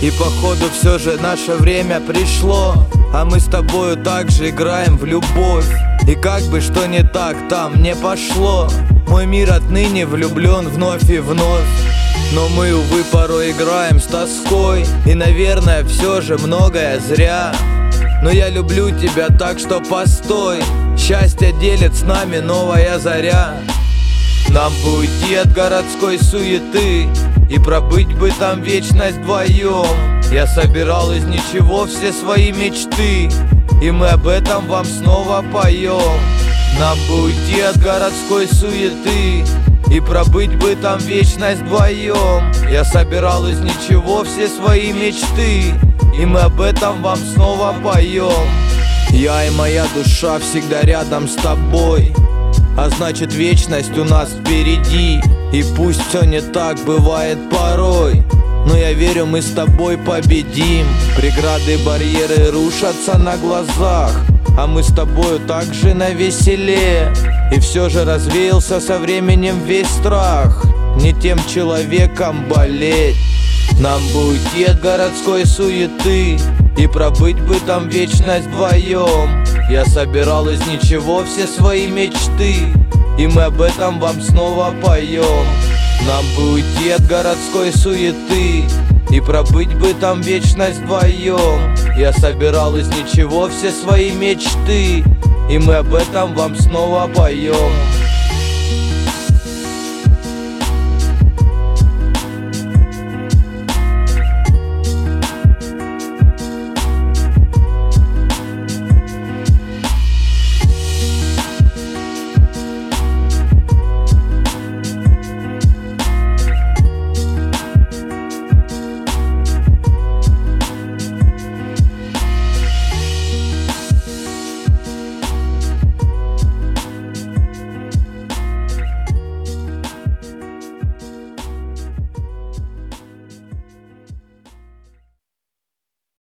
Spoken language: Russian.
И походу все же наше время пришло, а мы с тобою также играем в любовь. И как бы что не так там не пошло, мой мир отныне влюблен вновь и вновь. Но мы, увы, порой играем с тоской, и, наверное, все же многое зря. Но я люблю тебя, так что постой, счастье делит с нами новая заря. Нам бы уйти от городской суеты и пробыть бы там вечность вдвоем. Я собирал из ничего все свои мечты, и мы об этом вам снова поем. Нам бы уйти от городской суеты и пробыть бы там вечность вдвоем. Я собирал из ничего все свои мечты, и мы об этом вам снова поем. Я и моя душа всегда рядом с тобой, а значит вечность у нас впереди. И пусть все не так бывает порой, но я верю, мы с тобой победим. Преграды, барьеры рушатся на глазах, а мы с тобою также навеселе. И все же развеялся со временем весь страх не тем человеком болеть. Нам бы уйти от городской суеты и пробыть бы там вечность вдвоем. Я собирал из ничего все свои мечты, и мы об этом вам снова поем. Нам бы уйти от городской суеты и пробыть бы там вечность вдвоем. Я собирал из ничего все свои мечты, и мы об этом вам снова поем.